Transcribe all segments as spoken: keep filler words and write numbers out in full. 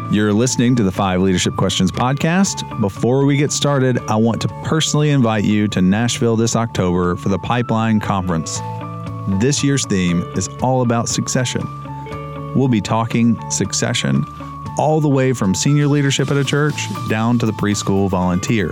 You're listening to the Five Leadership Questions podcast. Before we get started, I want to personally invite you to Nashville this October for the Pipeline Conference. This year's theme is all about succession. We'll be talking succession all the way from senior leadership at a church down to the preschool volunteer.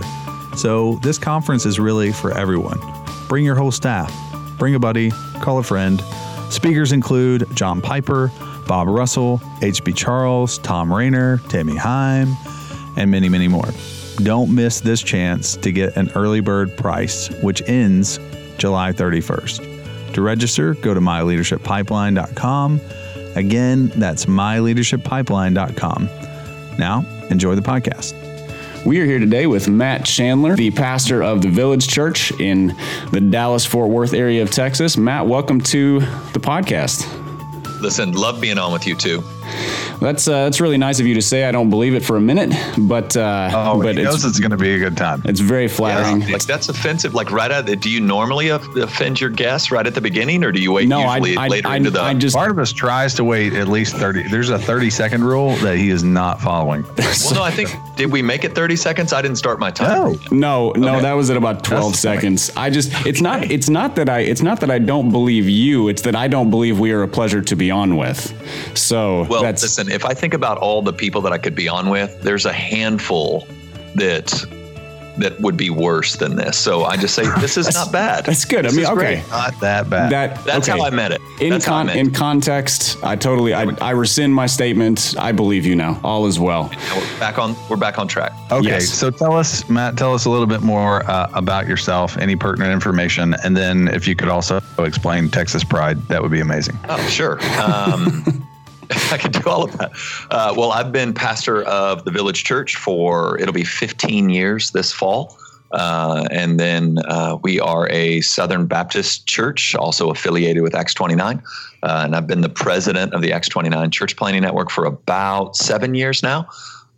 So this conference is really for everyone. Bring your whole staff. Bring a buddy. Call a friend. Speakers include John Piper, Bob Russell, H B Charles, Tom Rainer, Tammy Heim, and many, many more. Don't miss this chance to get an early bird price, which ends July thirty-first. To register, go to my leadership pipeline dot com. Again, that's my leadership pipeline dot com. Now, enjoy the podcast. We are here today with Matt Chandler, the pastor of the Village Church in the Dallas-Fort Worth area of Texas. Matt, welcome to the podcast. Listen, love being on with you too. That's uh, that's really nice of you to say. I don't believe it for a minute, but uh, oh, but he knows it's, it's going to be a good time. It's very flattering. Yeah, like that's offensive. Like right out, do you normally offend your guests right at the beginning, or do you wait no, usually I, later I, into the? I just, part of us tries to wait at least thirty. There's a thirty second rule that he is not following. Well, no, I think did we make it thirty seconds? I didn't start my time. No, no, no okay. That was at about twelve That's seconds. Funny. I just it's not it's not that I it's not that I don't believe you. It's that I don't believe we are a pleasure to be on with. So well, that's, listen. If I think about all the people that I could be on with, there's a handful that that would be worse than this. So I just say this is not bad. That's good. This I mean, okay, great. Not that bad. That that's okay. how I meant it. In that's con- in context, I totally I, I rescind my statement. I believe you now. All is well. We're back on. We're back on track. Okay, yes. So tell us, Matt. Tell us a little bit more uh, about yourself. Any pertinent information, and then if you could also explain Texas Pride, that would be amazing. Oh, sure. Um, I can do all of that. Uh, well, I've been pastor of the Village Church for, it'll be fifteen years this fall. Uh, and then uh, we are a Southern Baptist church, also affiliated with Acts twenty-nine. Uh, and I've been the president of the Acts twenty-nine Church Planning Network for about seven years now.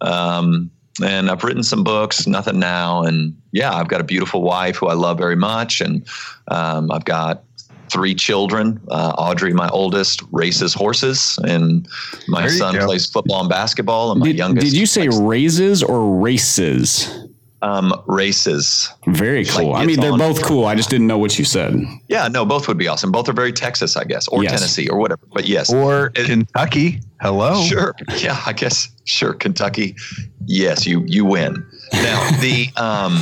Um, and I've written some books, nothing now. And yeah, I've got a beautiful wife who I love very much. And um, I've got three children. Uh, Audrey, my oldest, races horses, and my there son plays football and basketball. And my did, youngest. Did you say likes, raises or races? Um, races. Very cool. Like I mean, they're on. both cool. I just didn't know what you said. Yeah, no, both would be awesome. Both are very Texas, I guess, or yes. Tennessee, or whatever. But yes, or it, Kentucky. Hello. Sure. Yeah, I guess. Sure, Kentucky. Yes, you you win. Now the. Um,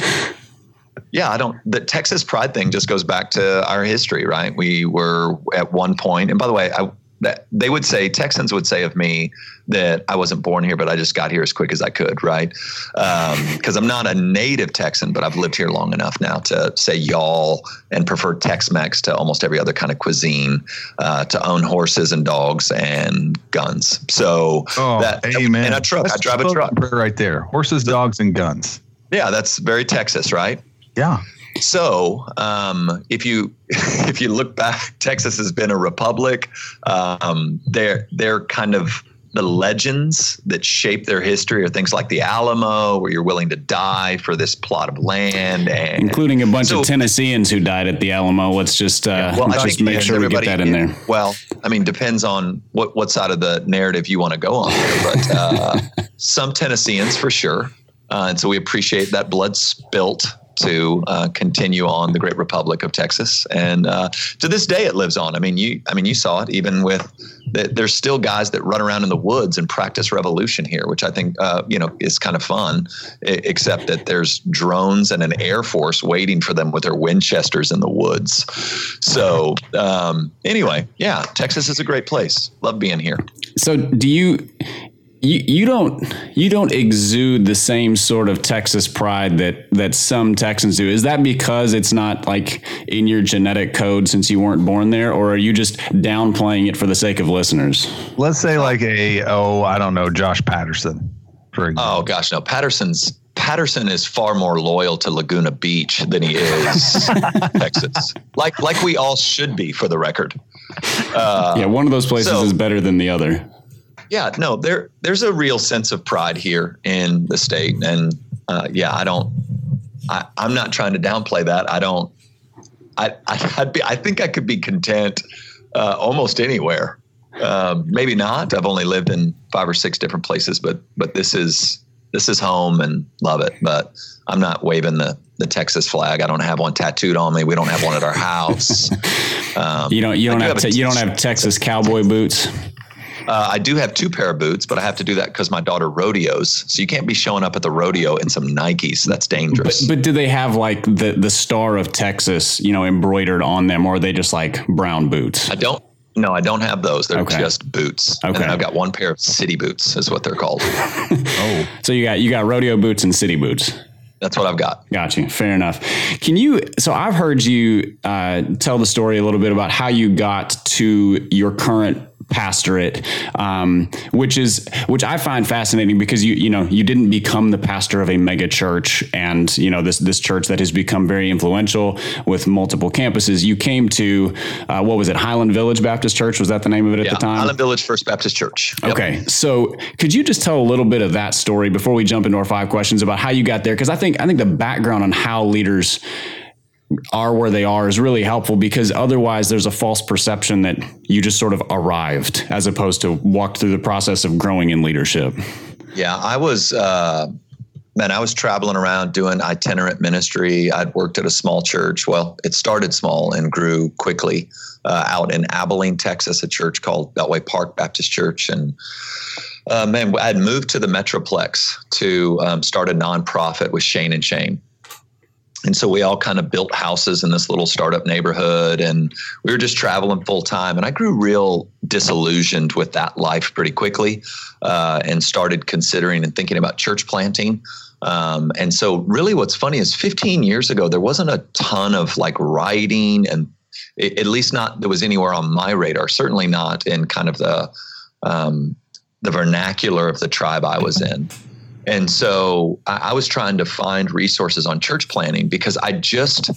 Yeah, I don't. The Texas Pride thing just goes back to our history, right? We were at one point, and by the way, I, that they would say Texans would say of me that I wasn't born here, but I just got here as quick as I could, right? Because um, I'm not a native Texan, but I've lived here long enough now to say y'all and prefer Tex-Mex to almost every other kind of cuisine, uh, to own horses and dogs and guns. So oh, that, amen. And a truck. That's I drive a truck right there. Horses, dogs, and guns. Yeah, that's very Texas, right? Yeah. So um, if you if you look back, Texas has been a republic. Um, they're they're kind of the legends that shape their history are things like the Alamo, where you're willing to die for this plot of land, and including a bunch so, of Tennesseans who died at the Alamo. Let's just uh, yeah, well, let's just make sure we get that in there. Well, I mean, depends on what what side of the narrative you want to go on here, but uh, some Tennesseans for sure, uh, and so we appreciate that blood spilt to uh, continue on the great republic of Texas, and uh, to this day it lives on. I mean, you I mean, you saw it even with the, there's still guys that run around in the woods and practice revolution here, which I think uh, you know is kind of fun, except that there's drones and an air force waiting for them with their Winchesters in the woods. So um, anyway, yeah, Texas is a great place. Love being here. So do you? You, you don't you don't exude the same sort of Texas pride that that some Texans do. Is that because it's not like in your genetic code since you weren't born there, or are you just downplaying it for the sake of listeners? Let's say like a oh I don't know Josh Patterson, for example. Oh gosh, no, Patterson's Patterson is far more loyal to Laguna Beach than he is Texas. Like like we all should be, for the record. Uh, yeah, one of those places so, is better than the other. Yeah, no, there there's a real sense of pride here in the state, and uh, yeah, I don't, I, I'm not trying to downplay that. I don't, I I I'd be, I think I could be content uh, almost anywhere. uh, maybe not. I've only lived in five or six different places, but but this is this is home and love it. But I'm not waving the the Texas flag. I don't have one tattooed on me. We don't have one at our house. Um, you don't you don't do have, have te- you don't have Texas cowboy boots. Uh, I do have two pair of boots, but I have to do that because my daughter rodeos. So you can't be showing up at the rodeo in some Nikes. That's dangerous. But, but do they have like the, the star of Texas, you know, embroidered on them, or are they just like brown boots? I don't. No, I don't have those. They're okay. just boots. Okay. And then I've got one pair of city boots is what they're called. Oh, so you got, you got rodeo boots and city boots. That's what I've got. Got you. Fair enough. Can you, so I've heard you uh, tell the story a little bit about how you got to your current pastorate, um, which is, which I find fascinating because you, you know, you didn't become the pastor of a mega church and, you know, this, this church that has become very influential with multiple campuses. You came to, uh, what was it? Highland Village Baptist Church. Was that the name of it at yeah, the time? Highland Village First Baptist Church. Yep. Okay. So could you just tell a little bit of that story before we jump into our five questions about how you got there? Cause I think, I think the background on how leaders are where they are is really helpful, because otherwise there's a false perception that you just sort of arrived as opposed to walked through the process of growing in leadership. Yeah, I was, uh, man, I was traveling around doing itinerant ministry. I'd worked at a small church. Well, it started small and grew quickly uh, out in Abilene, Texas, a church called Beltway Park Baptist Church. And uh, man, I had moved to the Metroplex to um, start a nonprofit with Shane and Shane. And so we all kind of built houses in this little startup neighborhood, and we were just traveling full time. And I grew real disillusioned with that life pretty quickly, uh, and started considering and thinking about church planting. Um, and so really what's funny is fifteen years ago, there wasn't a ton of like writing, and it, at least not that was anywhere on my radar, certainly not in kind of the, um, the vernacular of the tribe I was in. And so I, I was trying to find resources on church planning because I just,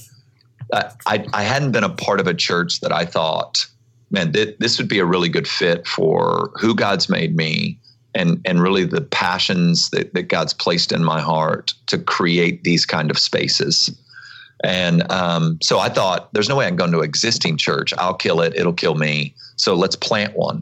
I, I, I hadn't been a part of a church that I thought, man, th- this would be a really good fit for who God's made me and, and really the passions that, that God's placed in my heart to create these kind of spaces. And um, so I thought, there's no way I can go into an existing church. I'll kill it. It'll kill me. So let's plant one.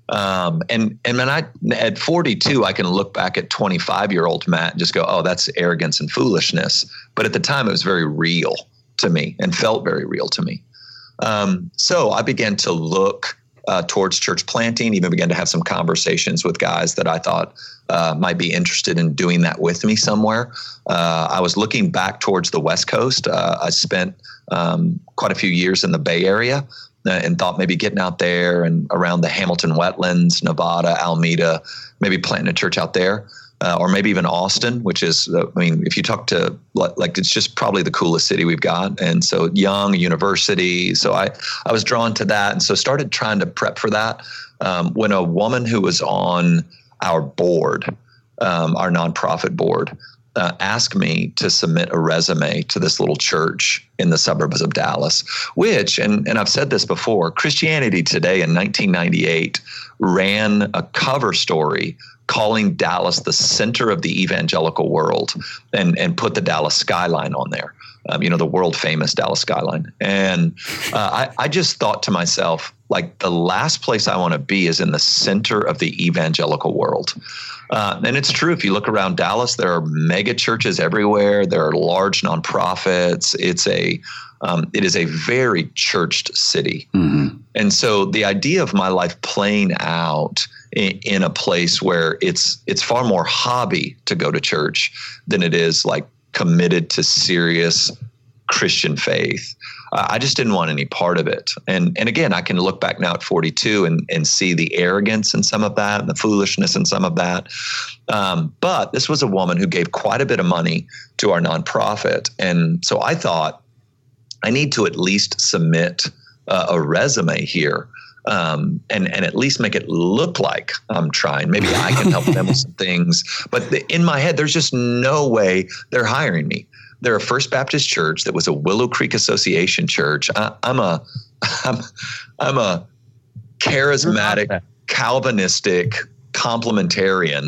Um, and, and when I, at forty-two, I can look back at twenty-five year old Matt and just go, oh, that's arrogance and foolishness. But at the time it was very real to me and felt very real to me. Um, so I began to look, uh, towards church planting, even began to have some conversations with guys that I thought, uh, might be interested in doing that with me somewhere. Uh, I was looking back towards the West Coast. Uh, I spent, um, quite a few years in the Bay Area. And thought maybe getting out there and around the Hamilton wetlands, Nevada, Alameda, maybe planting a church out there, uh, or maybe even Austin, which is, uh, I mean, if you talk to, like, it's just probably the coolest city we've got. And so young, university. So I, I was drawn to that. And so started trying to prep for that. Um, when a woman who was on our board, um, our nonprofit board, Uh, asked me to submit a resume to this little church in the suburbs of Dallas, which, and, and I've said this before, Christianity Today in nineteen ninety-eight ran a cover story calling Dallas the center of the evangelical world and, and put the Dallas skyline on there, um, you know, the world famous Dallas skyline. And uh, I, I just thought to myself, like, the last place I want to be is in the center of the evangelical world. Uh, and it's true. If you look around Dallas, there are mega churches everywhere. There are large nonprofits. It's a, um, it is a very churched city. Mm-hmm. And so the idea of my life playing out in, in a place where it's, it's far more hobby to go to church than it is like committed to serious Christian faith. Uh, I just didn't want any part of it. And and again, I can look back now at forty-two and, and see the arrogance in some of that and the foolishness in some of that. Um, but this was a woman who gave quite a bit of money to our nonprofit. And so I thought, I need to at least submit uh, a resume here. Um, and, and at least make it look like I'm trying. Maybe I can help them with some things. But the, in my head, there's just no way they're hiring me. They're a First Baptist church that was a Willow Creek Association church. I, I'm a, I'm, I'm a charismatic, Calvinistic, complementarian,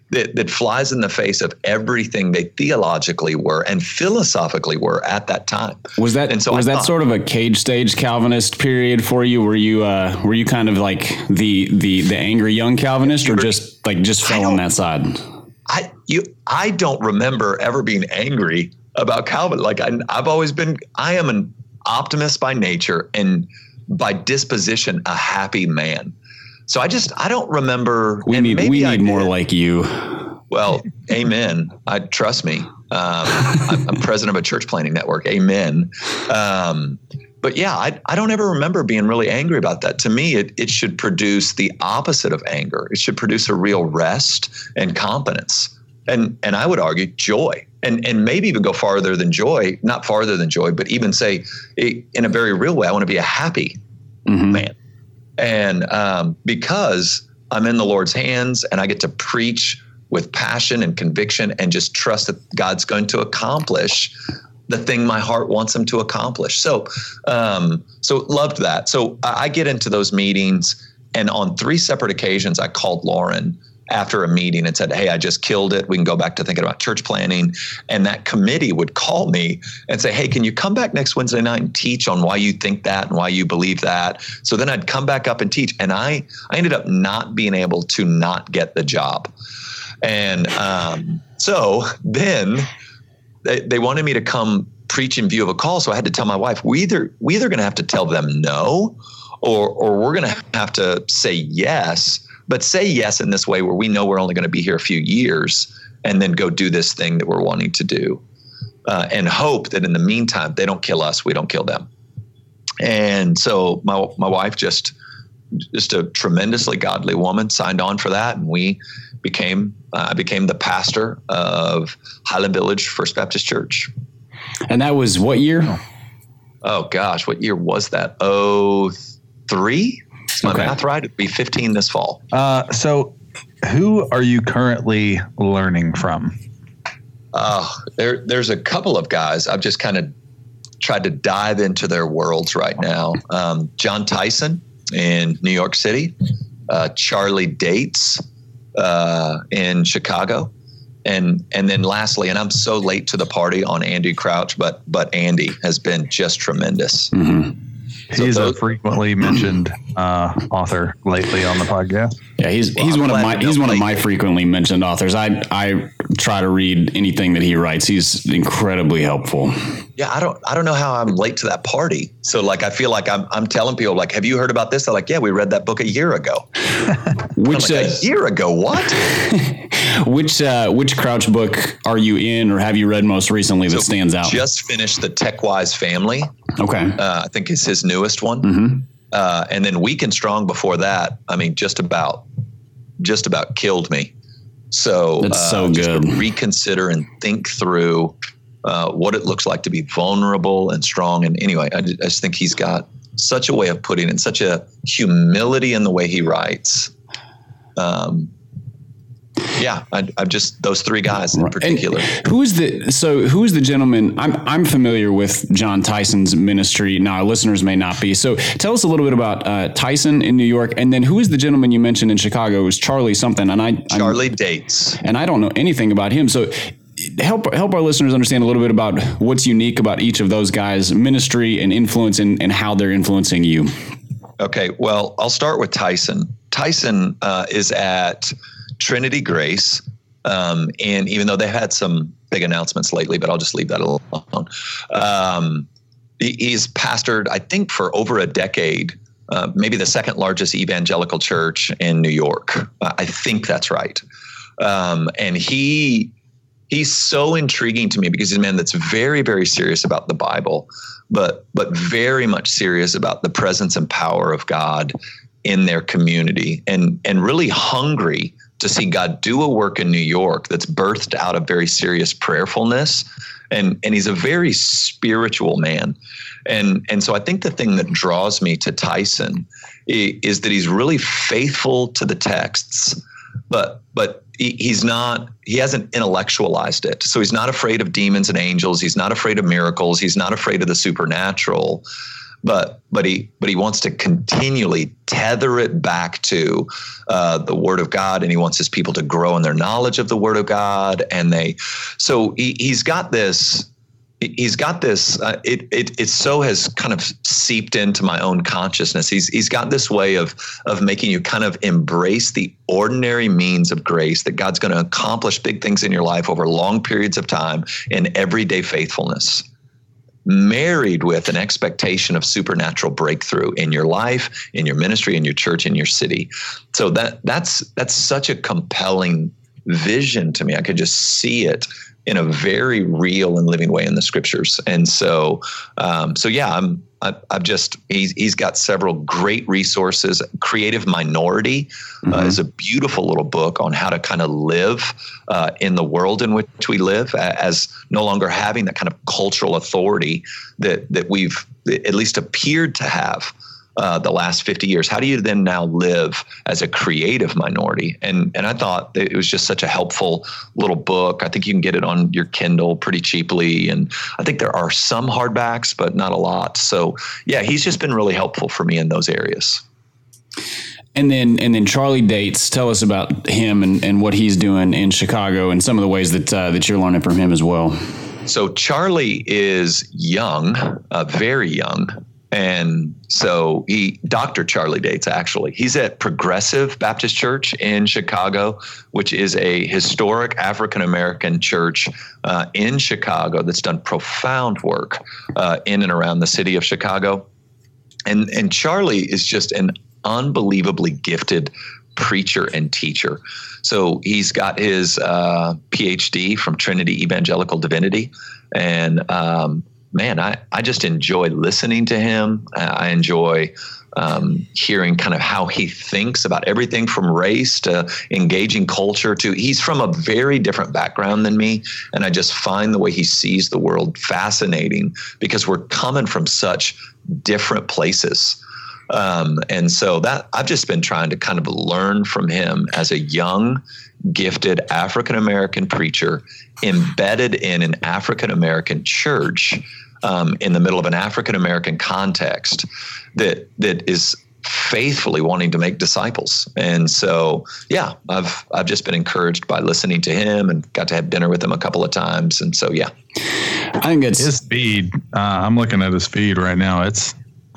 that, that flies in the face of everything they theologically were and philosophically were at that time. Was that and so was I that thought, sort of a cage stage Calvinist period for you? Were you uh, were you kind of like the the the angry young Calvinist, or just like just fell on that side? I you I don't remember ever being angry about Calvin. Like I, I've always been. I am an optimist by nature and by disposition a happy man. So I just, I don't remember. We need, we need more like you. Well, amen. I trust me. Um, I'm, I'm president of a church planting network. Amen. Um, but yeah, I, I don't ever remember being really angry about that. To me, it, it should produce the opposite of anger. It should produce a real rest and confidence. And, and I would argue joy, and, and maybe even go farther than joy, not farther than joy, but even say in a very real way, I want to be a happy mm-hmm. man. And um, because I'm in the Lord's hands and I get to preach with passion and conviction and just trust that God's going to accomplish the thing my heart wants him to accomplish. So, um, so loved that. So I get into those meetings, and on three separate occasions, I called Lauren after a meeting and said, hey, I just killed it. We can go back to thinking about church planning. And that committee would call me and say, hey, can you come back next Wednesday night and teach on why you think that and why you believe that? So then I'd come back up and teach. And I, I ended up not being able to not get the job. And um, so then they, they wanted me to come preach in view of a call. So I had to tell my wife, we either, we either going to have to tell them no, or, or we're going to have to say yes. But say yes in this way where we know we're only going to be here a few years, and then go do this thing that we're wanting to do, uh, and hope that in the meantime, they don't kill us, we don't kill them. And so my my wife, just just a tremendously godly woman, signed on for that. And we became, uh, I became the pastor of Highland Village First Baptist Church. And that was what year? Oh gosh, what year was that? Oh, three? Is my okay. math right? It'd be fifteen this fall. Uh, so who are you currently learning from? Uh, there, there's a couple of guys. I've just kind of tried to dive into their worlds right now. Um, Jon Tyson in New York City, uh, Charlie Dates uh, in Chicago. And and then lastly, and I'm so late to the party on Andy Crouch, but but Andy has been just tremendous. Mm-hmm. So he's those, a frequently mentioned uh, author lately on the podcast. Yeah, he's well, he's I'm one of my he's one lately. of my frequently mentioned authors. I I try to read anything that he writes. He's incredibly helpful. Yeah, I don't I don't know how I'm late to that party. So like I feel like I'm I'm telling people like, have you heard about this? They're like, yeah, we read that book a year ago. Which like, uh, a year ago? What? which uh, which Crouch book are you in, or have you read most recently that so stands out? Just finished the TechWise Family. Okay, uh, I think it's his newest one. Mm-hmm. Uh, and then Weak and Strong before that. I mean, just about just about killed me. So that's uh, so just good. To reconsider and think through uh, what it looks like to be vulnerable and strong. And anyway, I, I just think he's got such a way of putting it, such a humility in the way he writes. Um, yeah, I, I'm just those three guys in particular. And who is the so who is the gentleman? I'm I'm familiar with Jon Tyson's ministry. Now, our listeners may not be. So, tell us a little bit about uh, Tyson in New York, and then who is the gentleman you mentioned in Chicago? It was Charlie something, and I Charlie I'm, Dates, and I don't know anything about him. So, help help our listeners understand a little bit about what's unique about each of those guys' ministry and influence, and, and how they're influencing you. Okay, well, I'll start with Tyson. Tyson uh, is at Trinity Grace, um, and even though they've had some big announcements lately, but I'll just leave that alone. Um, he, he's pastored, I think, for over a decade, uh, maybe the second largest evangelical church in New York. Uh, I think that's right. Um, and he he's so intriguing to me because he's a man that's very, very serious about the Bible, but but very much serious about the presence and power of God in their community, and and really hungry to see God do a work in New York that's birthed out of very serious prayerfulness. And, and he's a very spiritual man. And, and so I think the thing that draws me to Tyson is, is that he's really faithful to the texts, but, but he, he's not, he hasn't intellectualized it. So he's not afraid of demons and angels. He's not afraid of miracles. He's not afraid of the supernatural. but but he but he wants to continually tether it back to uh, the Word of God, and he wants his people to grow in their knowledge of the Word of God. And they, so he, he's got this. He's got this. Uh, it it it so has kind of seeped into my own consciousness. He's he's got this way of of making you kind of embrace the ordinary means of grace, that God's going to accomplish big things in your life over long periods of time in everyday faithfulness, married with an expectation of supernatural breakthrough in your life, in your ministry, in your church, in your city. So that that's that's such a compelling vision to me. I could just see it in a very real and living way in the scriptures. And so, um, so yeah, I'm, I, I've just, he's, he's got several great resources. Creative Minority mm-hmm. uh, is a beautiful little book on how to kind of live uh, in the world in which we live, as no longer having that kind of cultural authority that, that we've at least appeared to have Uh, the last fifty years. How do you then now live as a creative minority? And and I thought that it was just such a helpful little book. I think you can get it on your Kindle pretty cheaply. And I think there are some hardbacks, but not a lot. So yeah, he's just been really helpful for me in those areas. And then and then Charlie Dates, tell us about him and, and what he's doing in Chicago and some of the ways that uh, that you're learning from him as well. So Charlie is young, uh, very young. And so he, Doctor Charlie Dates, actually, he's at Progressive Baptist Church in Chicago, which is a historic African-American church uh, in Chicago that's done profound work uh, in and around the city of Chicago. And, and Charlie is just an unbelievably gifted preacher and teacher. So he's got his uh, P H D from Trinity Evangelical Divinity. And, um, man, I, I just enjoy listening to him. I enjoy um, hearing kind of how he thinks about everything from race to engaging culture to, he's from a very different background than me. And I just find the way he sees the world fascinating, because we're coming from such different places. Um, and so that I've just been trying to kind of learn from him as a young, gifted African-American preacher embedded in an African-American church um, in the middle of an African-American context that that is faithfully wanting to make disciples. And so, yeah, I've I've just been encouraged by listening to him and got to have dinner with him a couple of times. And so, yeah. I think it's his feed. Uh, I'm looking at his feed right now. It's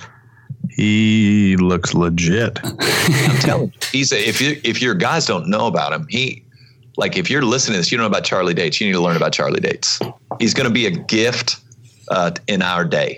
He looks legit. I'm telling you, he's a, if you if your guys don't know about him, he like if you're listening to this, you don't know about Charlie Dates, you need to learn about Charlie Dates. He's going to be a gift uh, in our day.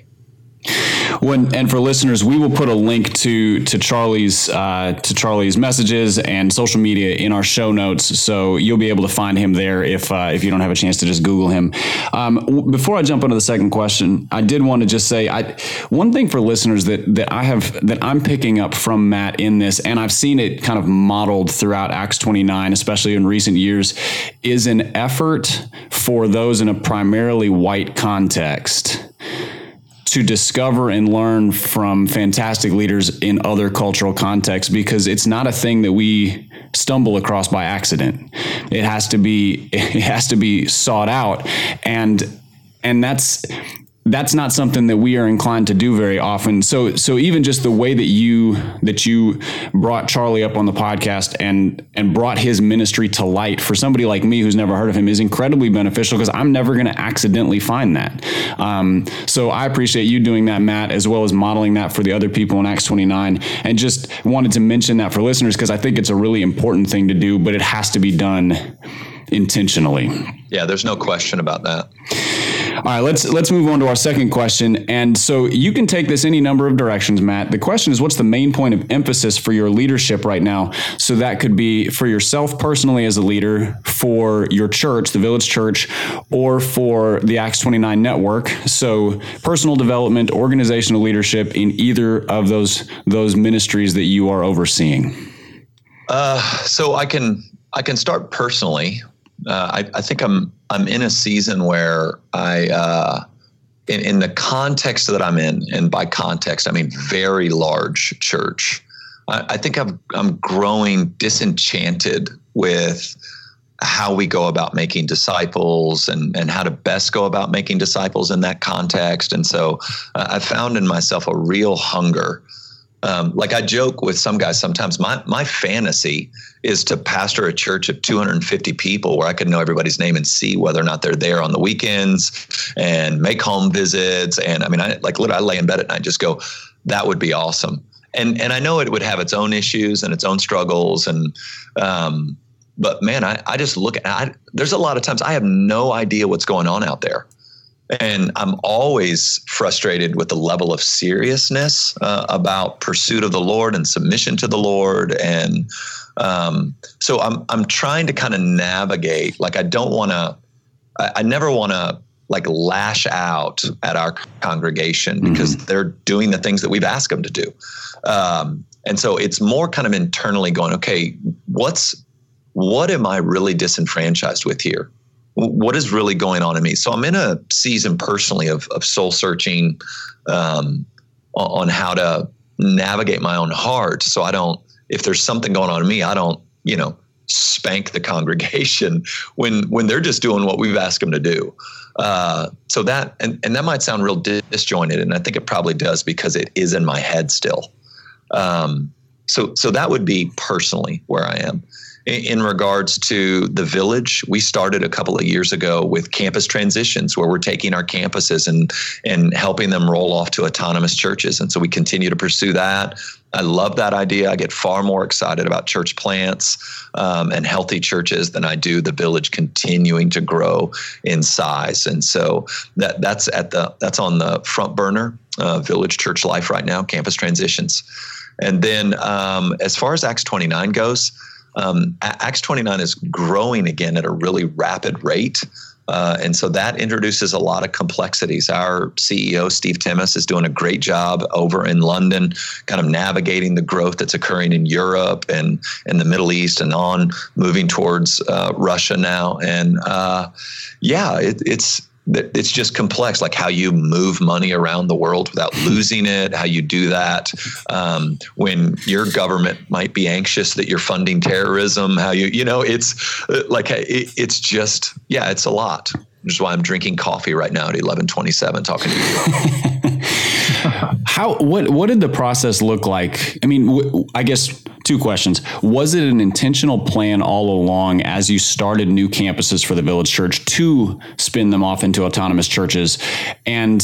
When, and for listeners, we will put a link to to Charlie's uh, to Charlie's messages and social media in our show notes, so you'll be able to find him there if uh, if you don't have a chance to just Google him. Um, w- before I jump into the second question, I did want to just say I one thing for listeners that that I have that I'm picking up from Matt in this, and I've seen it kind of modeled throughout Acts twenty-nine, especially in recent years, is an effort for those in a primarily white context to discover and learn from fantastic leaders in other cultural contexts, because it's not a thing that we stumble across by accident. It has to be, it has to be sought out. And, and that's, that's not something that we are inclined to do very often. So, so even just the way that you, that you brought Charlie up on the podcast and, and brought his ministry to light for somebody like me who's never heard of him is incredibly beneficial, because I'm never going to accidentally find that. Um, so I appreciate you doing that, Matt, as well as modeling that for the other people in Acts twenty-nine, and just wanted to mention that for listeners, because I think it's a really important thing to do, but it has to be done intentionally. Yeah, there's no question about that. All right, let's let's move on to our second question. And so you can take this any number of directions, Matt. The question is, what's the main point of emphasis for your leadership right now? So that could be for yourself personally as a leader, for your church, the Village Church, or for the Acts twenty-nine network. So personal development, organizational leadership in either of those those ministries that you are overseeing. Uh, so I can I can start personally. Uh, I, I think I'm I'm in a season where I, uh, in, in the context that I'm in, and by context I mean very large church, I, I think I'm I'm growing disenchanted with how we go about making disciples and, and how to best go about making disciples in that context. And so uh, I found in myself a real hunger. Um, like I joke with some guys sometimes, my my fantasy is to pastor a church of two hundred fifty people where I could know everybody's name and see whether or not they're there on the weekends and make home visits. And I mean, I like literally I lay in bed at night and just go, that would be awesome. And and I know it would have its own issues and its own struggles. And um, but man, I, I just look at I, there's a lot of times I have no idea what's going on out there. And I'm always frustrated with the level of seriousness uh, about pursuit of the Lord and submission to the Lord. And um, so I'm I'm trying to kind of navigate. Like I don't want to, I, I never want to like lash out at our congregation because mm-hmm. they're doing the things that we've asked them to do. Um, and so it's more kind of internally going, okay, what's what am I really disenfranchised with here? What is really going on in me? So I'm in a season personally of, of soul searching um, on how to navigate my own heart. So I don't, if there's something going on in me, I don't, you know, spank the congregation when when they're just doing what we've asked them to do. Uh, so that, and, and that might sound real disjointed, and I think it probably does because it is in my head still. Um, so so that would be personally where I am. In regards to the Village, we started a couple of years ago with campus transitions where we're taking our campuses and and helping them roll off to autonomous churches. And so we continue to pursue that. I love that idea. I get far more excited about church plants um, and healthy churches than I do the Village continuing to grow in size. And so that that's at the that's on the front burner, uh, Village Church Life right now, campus transitions. And then um, as far as Acts twenty-nine goes, Um, Acts twenty-nine is growing again at a really rapid rate. Uh, and so that introduces a lot of complexities. Our C E O, Steve Timmis, is doing a great job over in London, kind of navigating the growth that's occurring in Europe and in the Middle East and on moving towards uh, Russia now. And uh, yeah, it, it's it's just complex, like how you move money around the world without losing it, how you do that um, when your government might be anxious that you're funding terrorism, how you, you know, it's like, it, it's just, yeah, it's a lot. Which is why I'm drinking coffee right now at eleven twenty-seven talking to you. How, what, what did the process look like? I mean, w- I guess two questions. Was it an intentional plan all along as you started new campuses for the Village Church to spin them off into autonomous churches? And,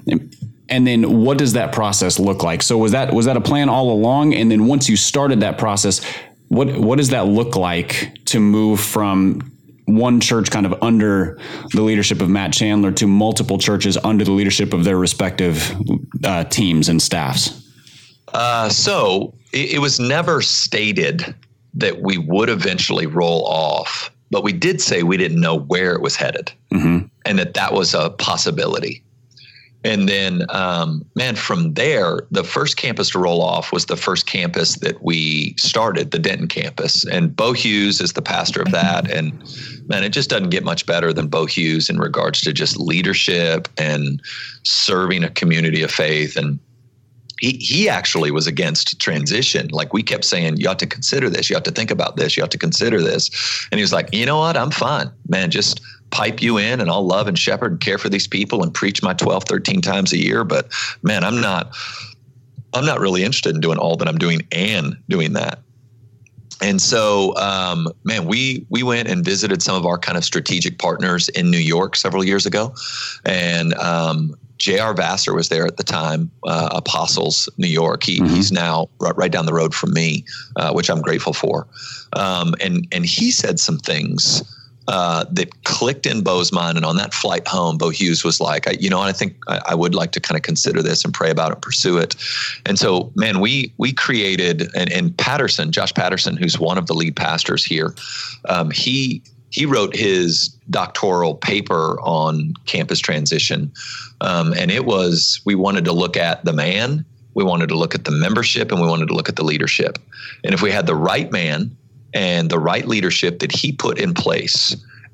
and then what does that process look like? So was that, was that a plan all along? And then once you started that process, what, what does that look like to move from one church kind of under the leadership of Matt Chandler to multiple churches under the leadership of their respective uh, teams and staffs? Uh, so it, it was never stated that we would eventually roll off, but we did say we didn't know where it was headed mm-hmm. and that that was a possibility. And then, um, man, from there, the first campus to roll off was the first campus that we started, the Denton campus. And Bo Hughes is the pastor of that. And man, it just doesn't get much better than Bo Hughes in regards to just leadership and serving a community of faith. And he he actually was against transition. Like we kept saying, you ought to consider this. You ought to think about this. You ought to consider this. And he was like, you know what? I'm fine, man. Just pipe you in and I'll love and shepherd and care for these people and preach my twelve, thirteen times a year. But man, I'm not, I'm not really interested in doing all that I'm doing and doing that. And so, um, man, we, we went and visited some of our kind of strategic partners in New York several years ago. And, um, J R Vassar was there at the time, uh, Apostles, New York. He, mm-hmm. He's now right, right down the road from me, uh, which I'm grateful for. Um, and, and he said some things Uh, that clicked in Bo's mind. And on that flight home, Bo Hughes was like, I, you know, I think I, I would like to kind of consider this and pray about it and pursue it. And so, man, we we created, and, and Patterson, Josh Patterson, who's one of the lead pastors here, um, he he wrote his doctoral paper on campus transition. Um, and it was, we wanted to look at the man, we wanted to look at the membership, and we wanted to look at the leadership. And if we had the right man and the right leadership that he put in place,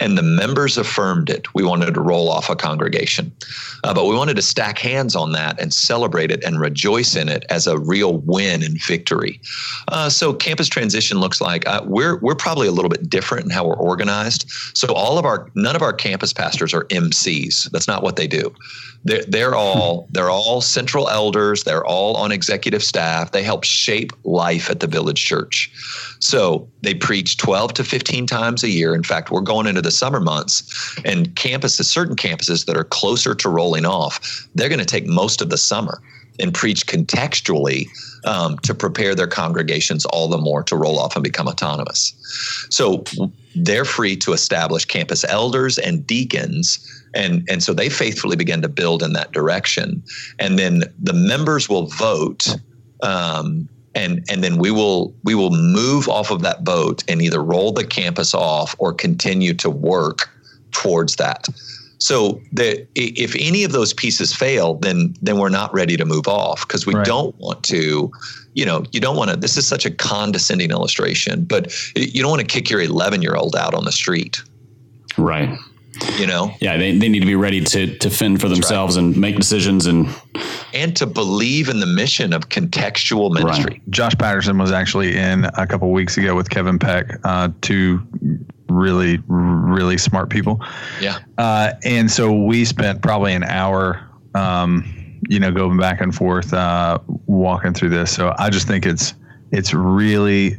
and the members affirmed it, we wanted to roll off a congregation. Uh, but we wanted to stack hands on that and celebrate it and rejoice in it as a real win and victory. Uh, so campus transition looks like uh, we're we're probably a little bit different in how we're organized. So all of our none of our campus pastors are M Cs. That's not what they do. They're, they're all they're all central elders. They're all on executive staff. They help shape life at the Village Church. So they preach twelve to fifteen times a year. In fact, we're going into the summer months, and campuses, certain campuses that are closer to rolling off, they're going to take most of the summer and preach contextually um, to prepare their congregations all the more to roll off and become autonomous. So they're free to establish campus elders and deacons. And, and so they faithfully begin to build in that direction. And then the members will vote, um, and, and then we will we will move off of that boat and either roll the campus off or continue to work towards that. So the, if any of those pieces fail, then then we're not ready to move off, because we right. don't want to, you know, you don't want to, this is such a condescending illustration, but you don't want to kick your eleven-year-old out on the street. Right. You know? Yeah, they, they need to be ready to to fend for themselves right. and make decisions and and to believe in the mission of contextual ministry. Right. Josh Patterson was actually in a couple of weeks ago with Kevin Peck, uh, two really, really smart people. Yeah. Uh, and so we spent probably an hour, um, you know, going back and forth, uh, walking through this. So I just think it's it's really,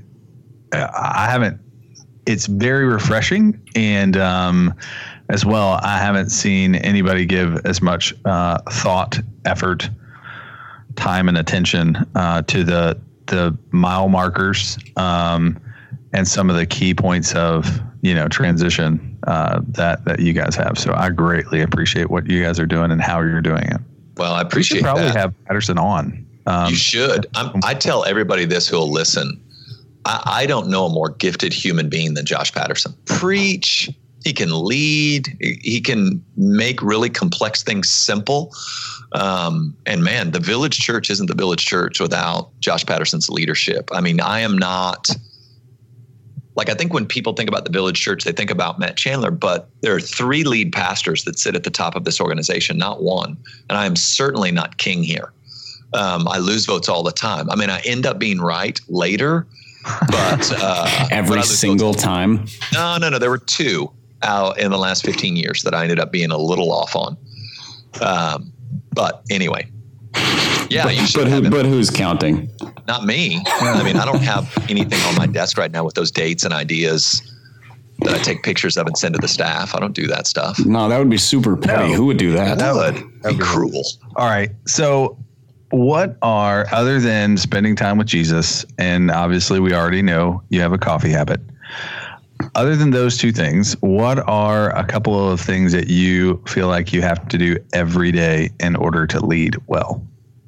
I haven't, it's very refreshing. And um, as well, I haven't seen anybody give as much uh, thought, effort, time, and attention uh, to the the mile markers um, and some of the key points of, you know, transition uh, that that you guys have. So I greatly appreciate what you guys are doing and how you're doing it. Well, I appreciate we should probably that. have Patterson on. Um, you should. I'm, I tell everybody this who'll listen. I, I don't know a more gifted human being than Josh Patterson. Preach. He can lead. He can make really complex things simple. Um, and man, the Village Church isn't the Village Church without Josh Patterson's leadership. I mean, I am not, like, I think when people think about the Village Church, they think about Matt Chandler, but there are three lead pastors that sit at the top of this organization, not one. And I am certainly not king here. Um, I lose votes all the time. I mean, I end up being right later, but uh, every but single time. No, no, no. There were two out in the last fifteen years that I ended up being a little off on. Um, but anyway, yeah, but, you should. But, have who, but who's counting? Not me. I mean, I don't have anything on my desk right now with those dates and ideas that I take pictures of and send to the staff. I don't do that stuff. No, that would be super petty. No. Who would do that? That would be cruel. All right. So what are, other than spending time with Jesus, and obviously we already know you have a coffee habit, other than those two things, what are a couple of things that you feel like you have to do every day in order to lead well?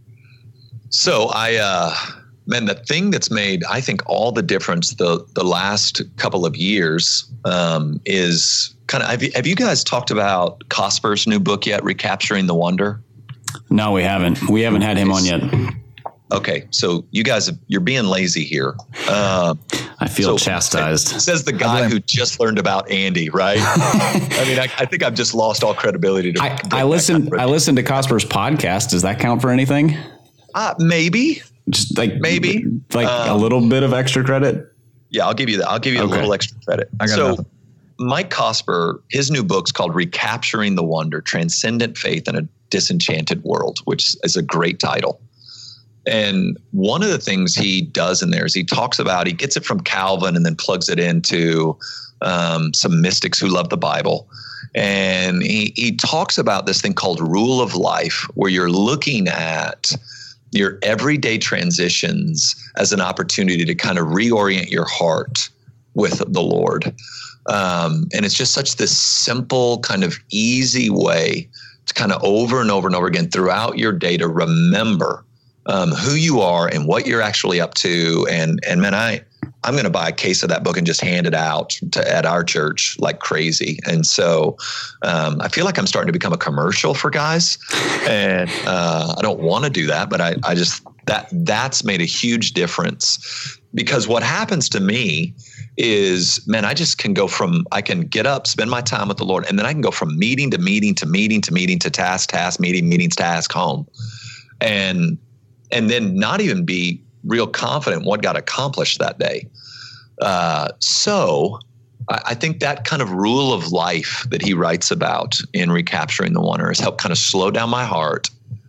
So I, uh, man, the thing that's made, I think, all the difference the the last couple of years um, is kind of, have you, have you guys talked about Cosper's new book yet, Recapturing the Wonder? No, we haven't. We haven't had him on yet. Okay, so you guys, you're being lazy here. Uh, I feel so chastised. Says the guy who just learned about Andy, right? I mean, I, I think I've just lost all credibility. To I, I listened. I listened to Cosper's podcast. Does that count for anything? Uh, maybe. Just like maybe, like um, a little bit of extra credit. Yeah, I'll give you that. I'll give you okay. a little extra credit. I got so, nothing. Mike Cosper, his new book's called Recapturing the Wonder: Transcendent Faith in a Disenchanted World, which is a great title. And one of the things he does in there is he talks about, he gets it from Calvin and then plugs it into um, some mystics who love the Bible. And he, he talks about this thing called rule of life, where you're looking at your everyday transitions as an opportunity to kind of reorient your heart with the Lord. Um, and it's just such this simple, kind of easy way to kind of over and over and over again throughout your day to remember Um, who you are and what you're actually up to. And, and man, I, I'm going to buy a case of that book and just hand it out to, at our church like crazy. And so um, I feel like I'm starting to become a commercial for guys, and uh, I don't want to do that, but I, I just, That that's made a huge difference, because what happens to me is, man, I just can go from, I can get up, spend my time with the Lord, and then I can go from meeting to meeting to meeting to meeting to task, task, meeting, meetings, task, home. And, and then not even be real confident what got accomplished that day. Uh, so I, I think that kind of rule of life that he writes about in Recapturing the Wonder has helped kind of slow down my heart,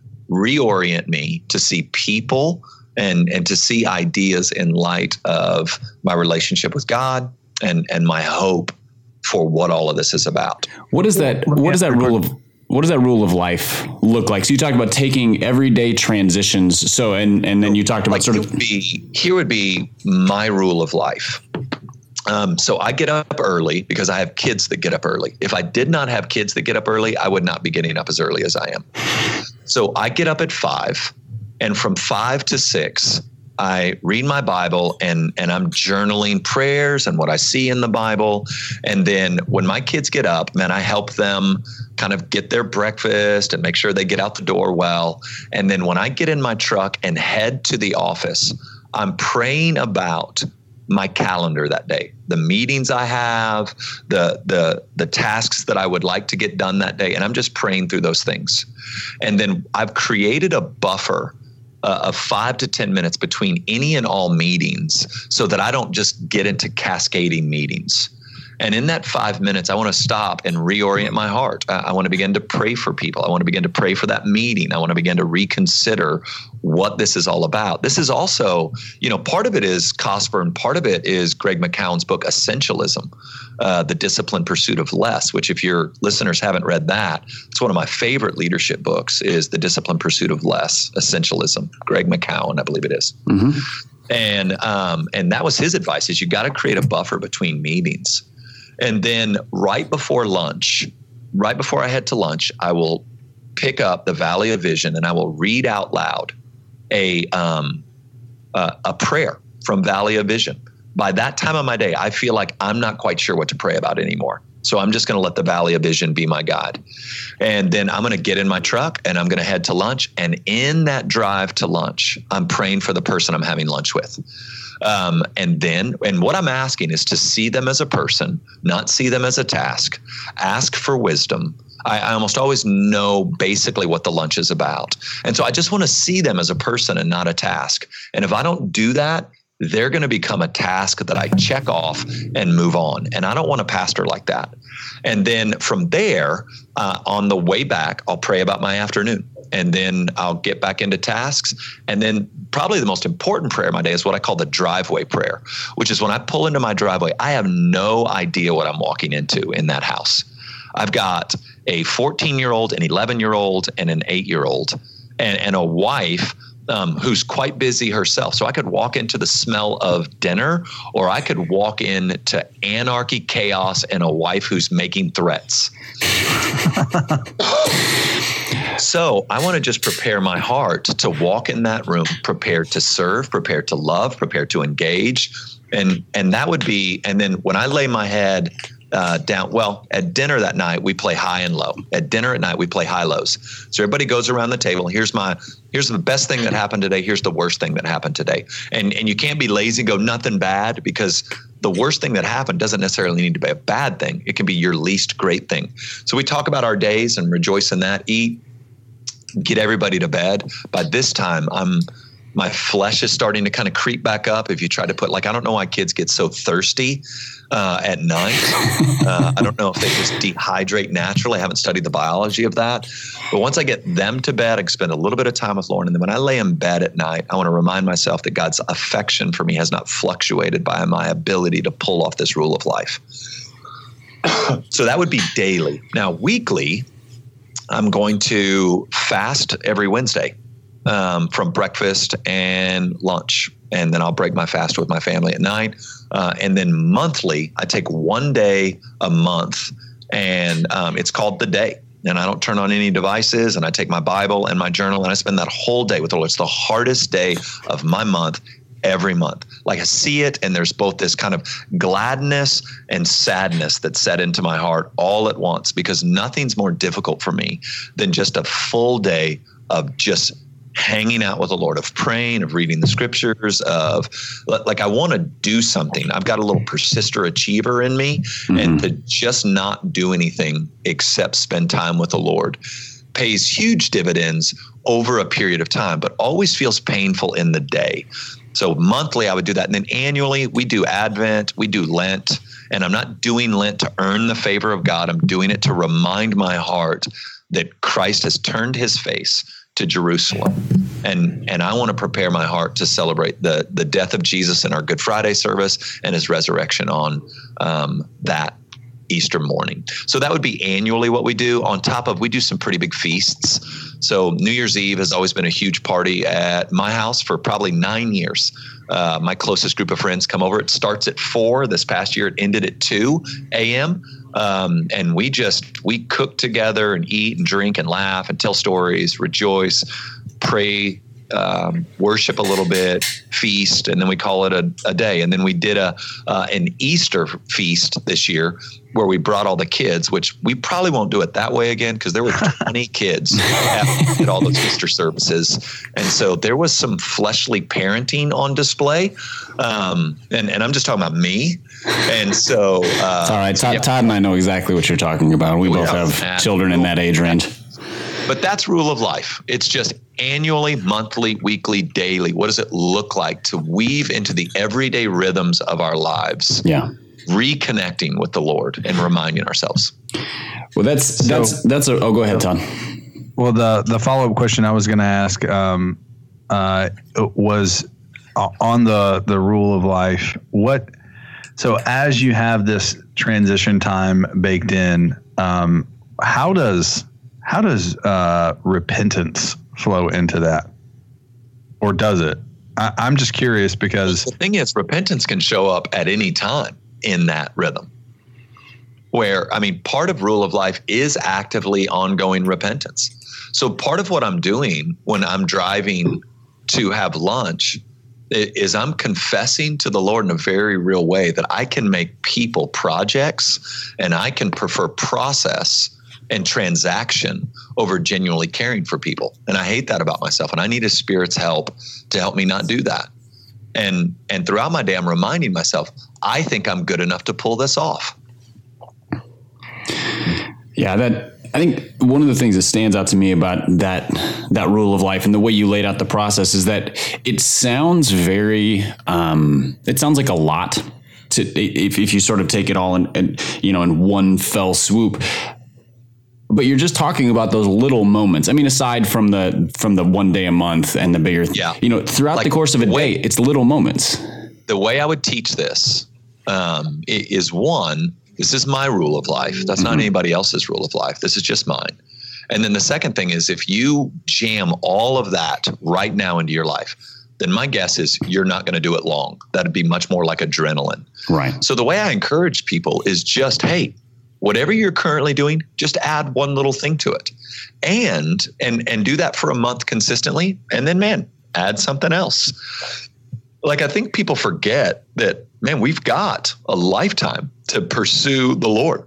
reorient me to see people and and to see ideas in light of my relationship with God and and my hope for what all of this is about. What is that? What does that rule of what does that rule of life look like? So you talk about taking everyday transitions. So and and then you talked about like sort here of would be, here would be my rule of life. Um, so I get up early because I have kids that get up early. If I did not have kids that get up early, I would not be getting up as early as I am. So I get up at five. And from five to six, I read my Bible and, and I'm journaling prayers and what I see in the Bible. And then when my kids get up, man, I help them kind of get their breakfast and make sure they get out the door well. And then when I get in my truck and head to the office, I'm praying about my calendar that day, the meetings I have, the the the tasks that I would like to get done that day. And I'm just praying through those things. And then I've created a buffer uh, of five to ten minutes between any and all meetings so that I don't just get into cascading meetings. And in that five minutes, I want to stop and reorient my heart. I, I want to begin to pray for people. I want to begin to pray for that meeting. I want to begin to reconsider what this is all about. This is also, you know, part of it is Cosper and part of it is Greg McKeown's book, Essentialism, uh, The Disciplined Pursuit of Less, which if your listeners haven't read that, it's one of my favorite leadership books is The Disciplined Pursuit of Less, Essentialism, Greg McKeown, I believe it is. Mm-hmm. And, um, and that was his advice is you got to create a buffer between meetings. And then right before lunch, right before I head to lunch, I will pick up the Valley of Vision and I will read out loud a um, uh, a prayer from Valley of Vision. By that time of my day, I feel like I'm not quite sure what to pray about anymore. So I'm just going to let the Valley of Vision be my guide. And then I'm going to get in my truck and I'm going to head to lunch. And in that drive to lunch, I'm praying for the person I'm having lunch with. Um, and then, and what I'm asking is to see them as a person, not see them as a task. Ask for wisdom. I, I almost always know basically what the lunch is about. And so I just want to see them as a person and not a task. And if I don't do that, they're going to become a task that I check off and move on. And I don't want a pastor like that. And then from there, uh, on the way back, I'll pray about my afternoon. And then I'll get back into tasks. And then probably the most important prayer of my day is what I call the driveway prayer, which is when I pull into my driveway, I have no idea what I'm walking into in that house. I've got a fourteen-year-old, an eleven-year-old, and an eight-year-old, and, and a wife um, who's quite busy herself. So I could walk into the smell of dinner, or I could walk into anarchy, chaos, and a wife who's making threats. So I want to just prepare my heart to walk in that room, prepared to serve, prepared to love, prepared to engage. And and that would be, and then when I lay my head uh, down, well, at dinner that night, we play high and low. At dinner at night, we play high lows. So everybody goes around the table. Here's my, here's the best thing that happened today. Here's the worst thing that happened today. And and you can't be lazy and go nothing bad, because the worst thing that happened doesn't necessarily need to be a bad thing. It can be your least great thing. So we talk about our days and rejoice in that, eat, get everybody to bed. By this time, I'm my flesh is starting to kind of creep back up. If you try to put, like, I don't know why kids get so thirsty uh, at night. Uh, I don't know if they just dehydrate naturally. I haven't studied the biology of that. But once I get them to bed, I can spend a little bit of time with Lauren. And then when I lay in bed at night, I want to remind myself that God's affection for me has not fluctuated by my ability to pull off this rule of life. So that would be daily. Now, weekly, I'm going to fast every Wednesday um, from breakfast and lunch. And then I'll break my fast with my family at night. Uh, and then monthly, I take one day a month, and um, it's called The Day. And I don't turn on any devices, and I take my Bible and my journal, and I spend that whole day with the Lord. It's the hardest day of my month every month. Like I see it, and there's both this kind of gladness and sadness that's set into my heart all at once, because nothing's more difficult for me than just a full day of just hanging out with the Lord, of praying, of reading the scriptures, of like, I want to do something. I've got a little persister achiever in me, mm-hmm. and to just not do anything except spend time with the Lord pays huge dividends over a period of time, but always feels painful in the day. So monthly, I would do that. And then annually, we do Advent, we do Lent, and I'm not doing Lent to earn the favor of God. I'm doing it to remind my heart that Christ has turned his face to Jerusalem. And and I want to prepare my heart to celebrate the, the death of Jesus in our Good Friday service and his resurrection on um, that Easter morning. So that would be annually what we do. On top of, we do some pretty big feasts. So New Year's Eve has always been a huge party at my house for probably nine years. Uh, my closest group of friends come over. It starts at four. This past year, it ended at two a.m. Um, and we just, we cook together and eat and drink and laugh and tell stories, rejoice, pray, um, worship a little bit, feast, and then we call it a, a day. And then we did a uh, an Easter feast this year where we brought all the kids, which we probably won't do it that way again because there were twenty kids at all those Easter services. And so there was some fleshly parenting on display. Um, and, and I'm just talking about me. And so... Uh, it's all right. Todd, yeah. Todd and I know exactly what you're talking about. We, we both have that. children in that age range. But that's rule of life. It's just annually, monthly, weekly, daily. What does it look like to weave into the everyday rhythms of our lives? Yeah. Reconnecting with the Lord and reminding ourselves. Well, that's, so, that's, that's a, oh, go ahead, Todd. Well, the, the follow-up question I was going to ask um, uh, was on the, the rule of life. What, so as you have this transition time baked in, um, how does, How does uh, repentance flow into that? Or does it? I, I'm just curious because... The thing is, repentance can show up at any time in that rhythm. Where, I mean, part of rule of life is actively ongoing repentance. So part of what I'm doing when I'm driving to have lunch is I'm confessing to the Lord in a very real way that I can make people projects and I can prefer process and transaction over genuinely caring for people. And I hate that about myself. And I need his Spirit's help to help me not do that. And and throughout my day, I'm reminding myself, I think I'm good enough to pull this off. Yeah, that I think one of the things that stands out to me about that that rule of life and the way you laid out the process is that it sounds very, um, it sounds like a lot to if, if you sort of take it all in, in, you know, in one fell swoop. But you're just talking about those little moments. I mean, aside from the from the one day a month and the bigger, yeah. you know, throughout like the course of a way, day, it's little moments. The way I would teach this um, is one, this is my rule of life. That's mm-hmm. not anybody else's rule of life. This is just mine. And then the second thing is if you jam all of that right now into your life, then my guess is you're not going to do it long. That'd be much more like adrenaline. Right. So the way I encourage people is just, hey, whatever you're currently doing, just add one little thing to it and, and, and do that for a month consistently. And then, man, add something else. Like, I think people forget that, man, we've got a lifetime to pursue the Lord.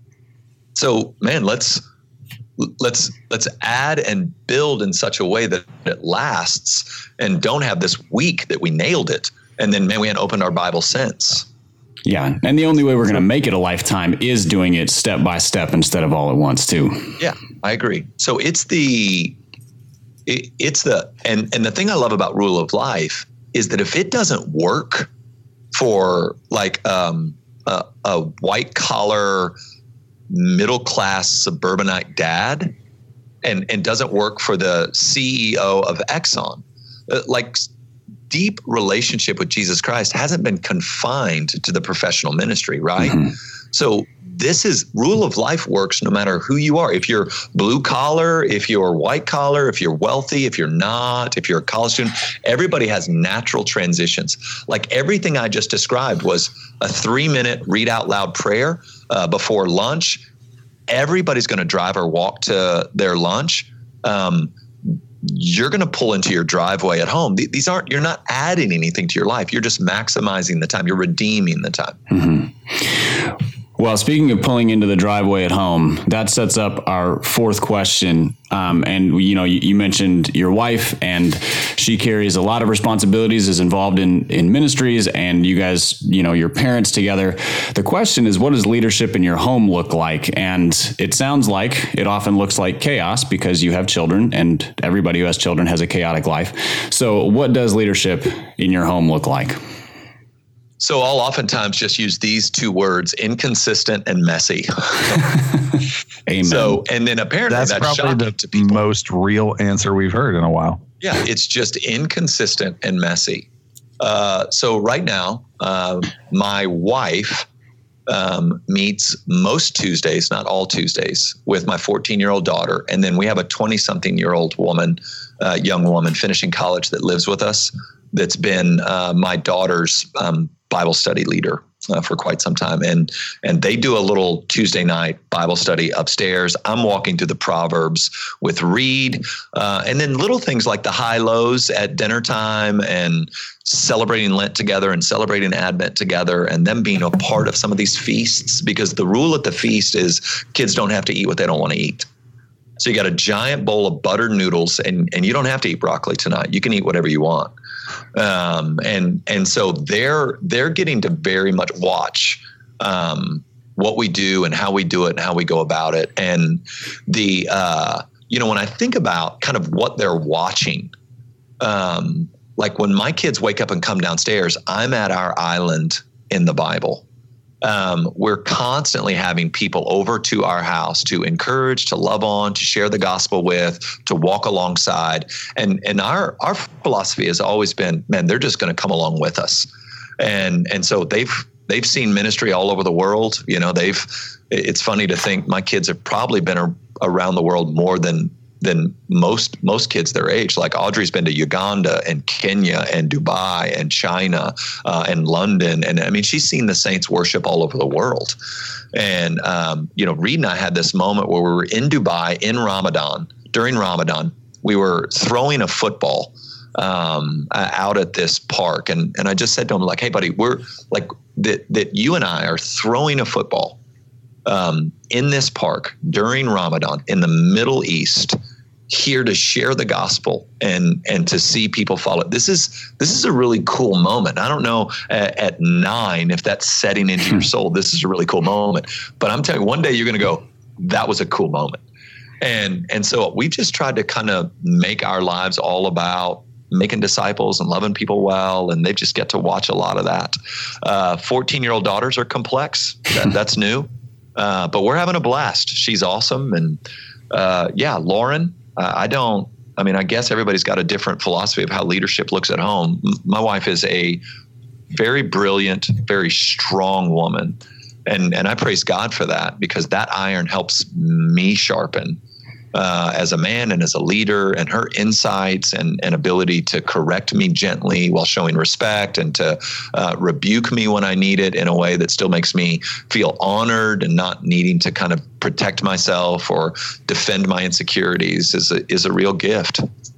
So, man, let's, let's, let's add and build in such a way that it lasts and don't have this week that we nailed it. And then, man, we hadn't opened our Bible since. Yeah. And the only way we're going to make it a lifetime is doing it step by step instead of all at once too. Yeah, I agree. So it's the, it, it's the, and, and the thing I love about rule of life is that if it doesn't work for like um, a, a white collar, middle class suburbanite dad and, and doesn't work for the C E O of Exxon, uh, like deep relationship with Jesus Christ hasn't been confined to the professional ministry, right? Mm-hmm. So this is rule of life works no matter who you are. If you're blue collar, if you're white collar, if you're wealthy, if you're not, if you're a college student, everybody has natural transitions. Like everything I just described was a three minute read out loud prayer uh, before lunch. Everybody's going to drive or walk to their lunch. Um, you're going to pull into your driveway at home. These aren't, you're not adding anything to your life. You're just maximizing the time. You're redeeming the time. Mm-hmm. Well, speaking of pulling into the driveway at home, that sets up our fourth question. Um, and, you know, you, you mentioned your wife, and she carries a lot of responsibilities, is involved in, in ministries, and you guys, you know, your parents together. The question is, what does leadership in your home look like? And it sounds like it often looks like chaos because you have children, and everybody who has children has a chaotic life. So what does leadership in your home look like? So I'll oftentimes just use these two words, inconsistent and messy. Amen. So, and then apparently that's that's probably the to people. most real answer we've heard in a while. Yeah, it's just inconsistent and messy. Uh, so right now, uh, my wife um, meets most Tuesdays, not all Tuesdays, with my fourteen-year-old daughter. And then we have a twenty-something-year-old woman, uh, young woman finishing college that lives with us that's been uh, my daughter's um, Bible study leader uh, for quite some time. And and they do a little Tuesday night Bible study upstairs. I'm walking through the Proverbs with Reed. Uh, and then little things like the high lows at dinner time and celebrating Lent together and celebrating Advent together and them being a part of some of these feasts, because the rule at the feast is kids don't have to eat what they don't want to eat. So you got a giant bowl of buttered noodles, and, and you don't have to eat broccoli tonight. You can eat whatever you want. Um, and and so they're they're getting to very much watch um, what we do and how we do it and how we go about it. And the uh, you know, when I think about kind of what they're watching, um, like when my kids wake up and come downstairs, I'm at our island in the Bible. Um, we're constantly having people over to our house to encourage, to love on, to share the gospel with, to walk alongside. And and our our philosophy has always been, man, they're just going to come along with us. And and so they've they've seen ministry all over the world. You know, they've. It's funny to think my kids have probably been a, around the world more than than most most kids their age. Like Audrey's been to Uganda and Kenya and Dubai and China uh, and London. And I mean, she's seen the saints worship all over the world. And, um, you know, Reed and I had this moment where we were in Dubai in Ramadan, during Ramadan. We were throwing a football um, uh, out at this park. And, and I just said to him, like, hey, buddy, we're like that, that you and I are throwing a football um, in this park during Ramadan in the Middle East, here to share the gospel and and to see people follow. This is this is a really cool moment. I don't know at, at nine if that's setting into your soul. This is a really cool moment. But I'm telling you, one day you're going to go, that was a cool moment. And and so we just tried to kind of make our lives all about making disciples and loving people well, and they just get to watch a lot of that. Uh, fourteen-year-old daughters are complex. That, that's new. Uh, but we're having a blast. She's awesome. And uh, yeah, Lauren, Uh, I don't, I mean, I guess everybody's got a different philosophy of how leadership looks at home. M- my wife is a very brilliant, very strong woman. And, and I praise God for that, because that iron helps me sharpen uh, as a man and as a leader, and her insights and, and ability to correct me gently while showing respect, and to uh, rebuke me when I need it in a way that still makes me feel honored and not needing to kind of protect myself or defend my insecurities is a, is a real gift.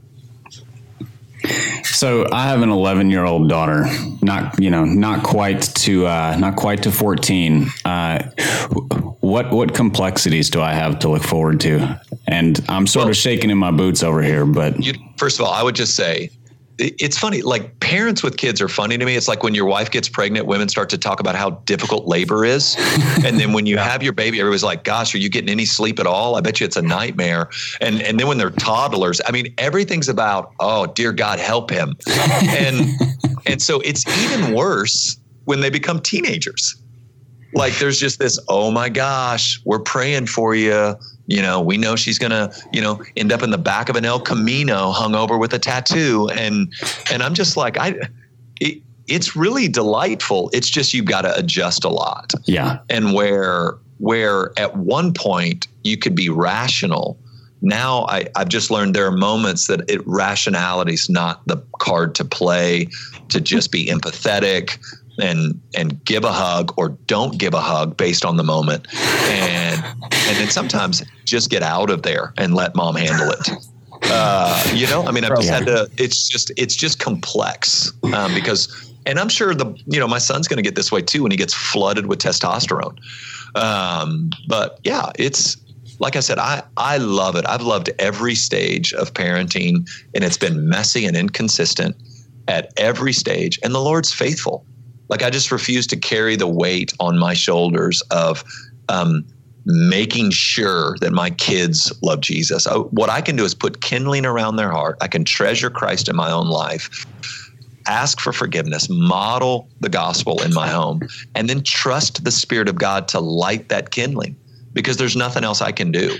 So I have an eleven year old daughter, not, you know, not quite to, uh, not quite to fourteen. Uh, what, what complexities do I have to look forward to? And I'm sort well, of shaking in my boots over here, but you, first of all, I would just say, it's funny, like parents with kids are funny to me. It's like when your wife gets pregnant, women start to talk about how difficult labor is. And then when you have your baby, everybody's like, gosh, are you getting any sleep at all? I bet you it's a nightmare. And and then when they're toddlers, I mean, everything's about, oh, dear God, help him. And and so it's even worse when they become teenagers. Like there's just this, oh my gosh, we're praying for you. You know, we know she's going to, you know, end up in the back of an El Camino hung over with a tattoo. And and I'm just like, I, it, it's really delightful. It's just you've got to adjust a lot. Yeah. And where where at one point you could be rational. Now I, I've just learned there are moments that it, rationality is not the card to play, to just be empathetic and and give a hug or don't give a hug based on the moment. And and then sometimes just get out of there and let mom handle it. Uh, you know, I mean, I've just had to, it's just, it's just complex um, because, and I'm sure the, you know, my son's going to get this way too when he gets flooded with testosterone. Um, but yeah, it's like I said, I, I love it. I've loved every stage of parenting, and it's been messy and inconsistent at every stage. And the Lord's faithful. Like, I just refuse to carry the weight on my shoulders of um, making sure that my kids love Jesus. I, what I can do is put kindling around their heart. I can treasure Christ in my own life, ask for forgiveness, model the gospel in my home, and then trust the Spirit of God to light that kindling, because there's nothing else I can do.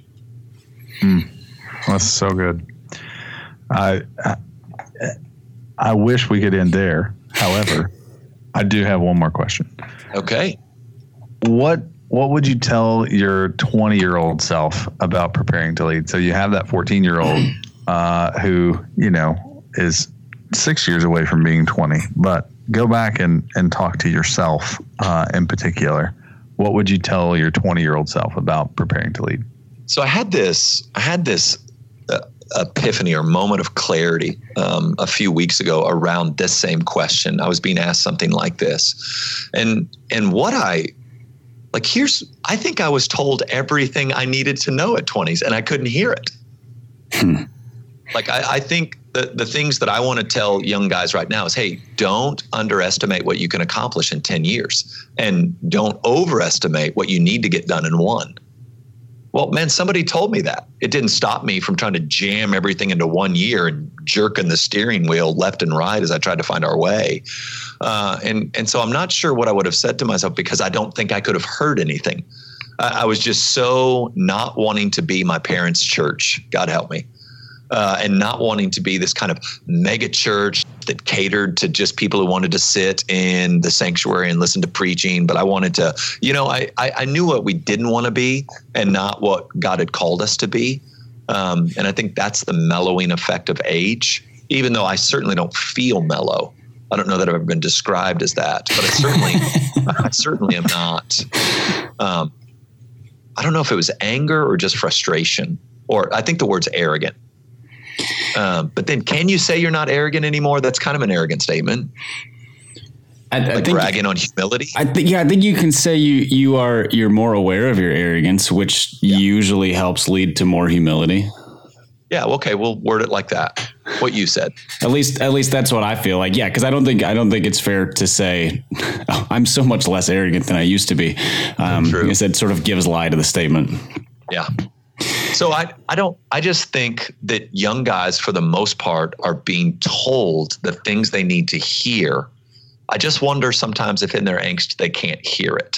Mm, that's so good. I, I I wish we could end there. However, I do have one more question. Okay. What what would you tell your twenty-year-old self about preparing to lead? So you have that fourteen-year-old uh, who, you know, is six years away from being twenty, but go back and, and talk to yourself uh, in particular. What would you tell your twenty-year-old self about preparing to lead? So I had this, I had this uh, epiphany or moment of clarity um, a few weeks ago around this same question. I was being asked something like this, and and what I like here's I think I was told everything I needed to know at twenties, and I couldn't hear it. Hmm. Like I, I think the the things that I want to tell young guys right now is, hey, don't underestimate what you can accomplish in ten years, and don't overestimate what you need to get done in one. Well, man, somebody told me that. It didn't stop me from trying to jam everything into one year and jerking the steering wheel left and right as I tried to find our way. Uh, and and so I'm not sure what I would have said to myself, because I don't think I could have heard anything. I, I was just so not wanting to be my parents' church. God help me. Uh, and not wanting to be this kind of mega church that catered to just people who wanted to sit in the sanctuary and listen to preaching. But I wanted to, you know, I, I, I knew what we didn't want to be and not what God had called us to be. Um, and I think that's the mellowing effect of age, even though I certainly don't feel mellow. I don't know that I've ever been described as that, but I certainly, I certainly am not. Um, I don't know if it was anger or just frustration, or I think the word's arrogant. Um, but then, can you say you're not arrogant anymore? That's kind of an arrogant statement. I, I like think bragging on humility. I think, yeah, I think you can say you you are you're more aware of your arrogance, which yeah. usually helps lead to more humility. Yeah. Okay. We'll word it like that. What you said. At least, at least that's what I feel like. Yeah, because I don't think I don't think it's fair to say oh, I'm so much less arrogant than I used to be. Um, True. Because that sort of gives lie to the statement. Yeah. So I, I don't, I just think that young guys, for the most part, are being told the things they need to hear. I just wonder sometimes if in their angst, they can't hear it.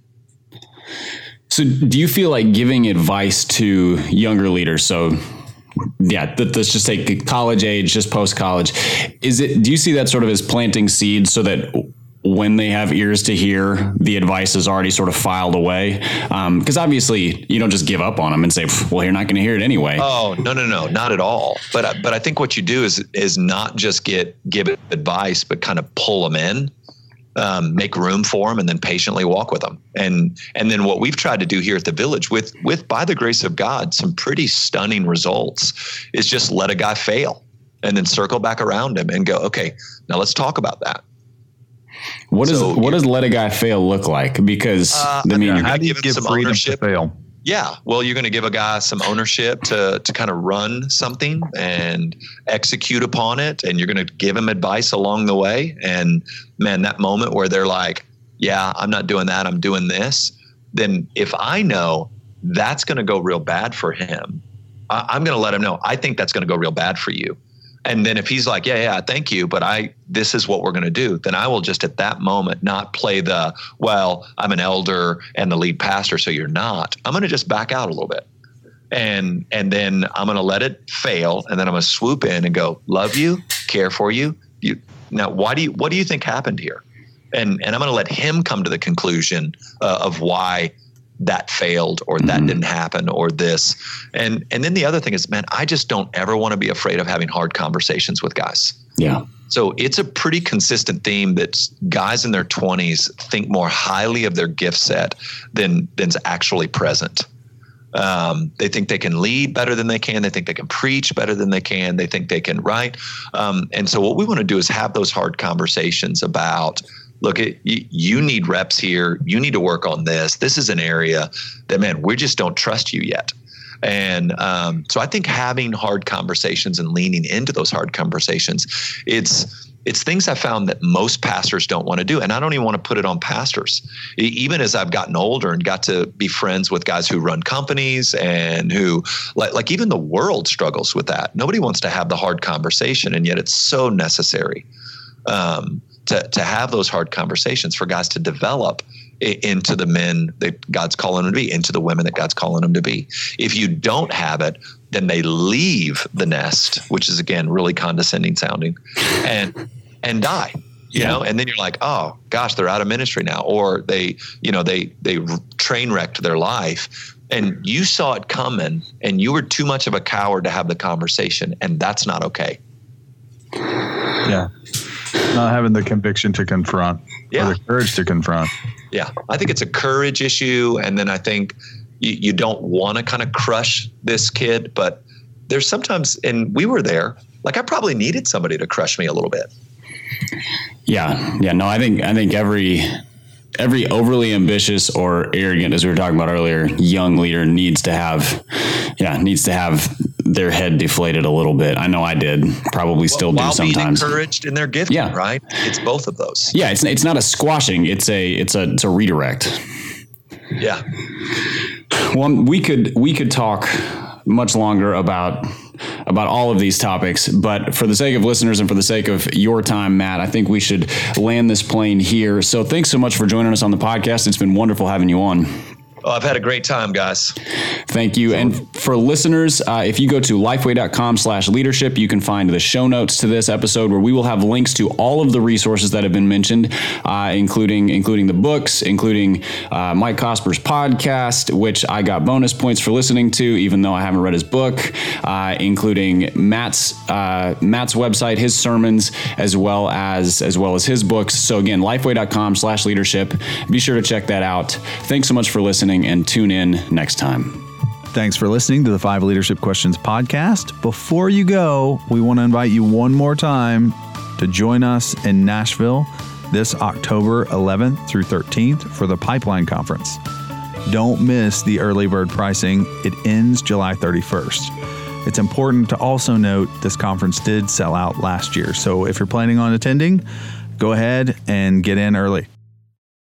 So do you feel like giving advice to younger leaders? So yeah, let's just take college age, just post-college. Is it, do you see that sort of as planting seeds so that when they have ears to hear, the advice is already sort of filed away? Because um, obviously you don't just give up on them and say, well, you're not going to hear it anyway. Oh, no, no, no, not at all. But but I think what you do is is not just get give advice, but kind of pull them in, um, make room for them, and then patiently walk with them. And and then what we've tried to do here at the Village, with with by the grace of God, some pretty stunning results, is just let a guy fail and then circle back around him and go, okay, now let's talk about that. What does so, what does let a guy fail look like? Because uh, I mean, you're how going do to you give give some freedom ownership. To fail? Yeah, well, you're going to give a guy some ownership to to kind of run something and execute upon it, and you're going to give him advice along the way. And man, that moment where they're like, "Yeah, I'm not doing that. I'm doing this." Then, if I know that's going to go real bad for him, I, I'm going to let him know. I think that's going to go real bad for you. And then if he's like, yeah, yeah, thank you, but I, this is what we're going to do, then I will just at that moment not play the, well, I'm an elder and the lead pastor, so you're not. I'm going to just back out a little bit. And, and then I'm going to let it fail. And then I'm going to swoop in and go, love you, care for you. You now, why do you, what do you think happened here? And, and I'm going to let him come to the conclusion uh, of why that failed or that mm-hmm. didn't happen or this. And and then the other thing is, man, I just don't ever want to be afraid of having hard conversations with guys. Yeah. So it's a pretty consistent theme that guys in their twenties think more highly of their gift set than than's actually present. Um, they think they can lead better than they can. They think they can preach better than they can. They think they can write. Um, and so what we want to do is have those hard conversations about, look, it, you, you need reps here. You need to work on this. This is an area that, man, we just don't trust you yet. And um, so I think having hard conversations and leaning into those hard conversations, it's it's things I found that most pastors don't want to do. And I don't even want to put it on pastors. Even as I've gotten older and got to be friends with guys who run companies and who, like, like even the world struggles with that. Nobody wants to have the hard conversation, and yet it's so necessary um, to, to have those hard conversations for guys to develop into the men that God's calling them to be, into the women that God's calling them to be. If you don't have it, then they leave the nest, which is, again, really condescending sounding, and and die. You yeah. know, and then you're like, oh gosh, they're out of ministry now, or they, you know, they they train wrecked their life, and you saw it coming, and you were too much of a coward to have the conversation, and that's not okay. Yeah, not having the conviction to confront, yeah. or the courage to confront. Yeah, I think it's a courage issue. And then I think you, you don't want to kind of crush this kid, but there's sometimes, and we were there, like I probably needed somebody to crush me a little bit. Yeah. Yeah. No, I think, I think every, every overly ambitious or arrogant, as we were talking about earlier, young leader needs to have, yeah, needs to have their head deflated a little bit. I know I did, probably still well, do sometimes. While being encouraged in their gifting, yeah. right? It's both of those. Yeah, it's it's not a squashing. It's a it's a it's a redirect. Yeah. Well, we could we could talk much longer about about all of these topics, but for the sake of listeners and for the sake of your time, Matt, I think we should land this plane here. So thanks so much for joining us on the podcast. It's been wonderful having you on. Oh, I've had a great time, guys. Thank you. And for listeners, uh, if you go to lifeway.com slash leadership, you can find the show notes to this episode where we will have links to all of the resources that have been mentioned, uh, including including the books, including uh, Mike Cosper's podcast, which I got bonus points for listening to, even though I haven't read his book, uh, including Matt's uh, Matt's website, his sermons, as well as as well as his books. So again, lifeway.com slash leadership. Be sure to check that out. Thanks so much for listening, and tune in next time. Thanks for listening to the Five Leadership Questions podcast. Before you go, we want to invite you one more time to join us in Nashville this October eleventh through thirteenth for the Pipeline Conference. Don't miss the early bird pricing. It ends July thirty-first. It's important to also note this conference did sell out last year. So if you're planning on attending, go ahead and get in early.